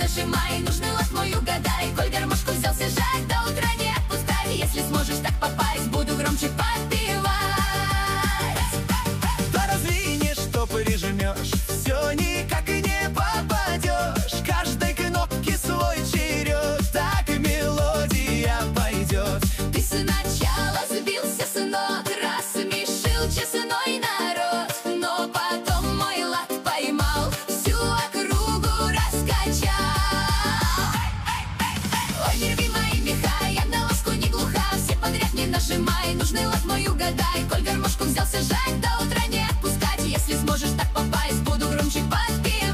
нажимай, нужный лад мой угадай. Коль гармошку взялся жать, до утра не отпускай. Если сможешь так попасть, буду громче подпевать. Да разве что прижмешь, все никак и не попадешь. Каждой кнопке свой черед, так и мелодия пойдет. Ты сначала сбился с нот, рассмешил честной народ, но потом мой лад поймал, всю округу раскачал. Ой, не рви мои меха, я на ласку не глуха. Все подряд не нажимай, нужный лад мой угадай. Коль гармошку взялся жать, до утра не отпускать. Если сможешь так попасть, буду громче подпевать.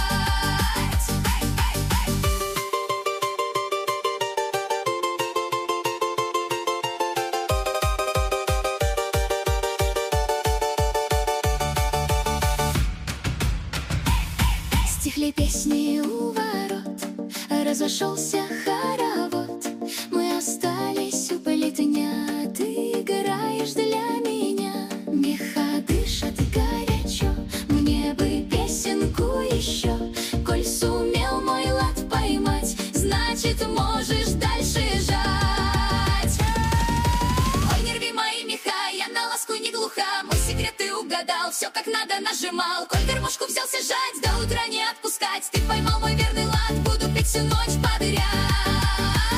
Стихли песни у ворот, разошелся хоровод. Мы остались у плетня, ты играешь для меня. Меха дышат горячо, мне бы песенку еще. Коль сумел мой лад поймать, значит можешь дальше жать. Ой, не рви мои меха, я на ласку не глуха. Мой секрет ты угадал, все как надо нажимал. Коль гармошку взялся жать, до утра не отпускать. Ты поймал мой верный лад, буду петь всю ночь подряд.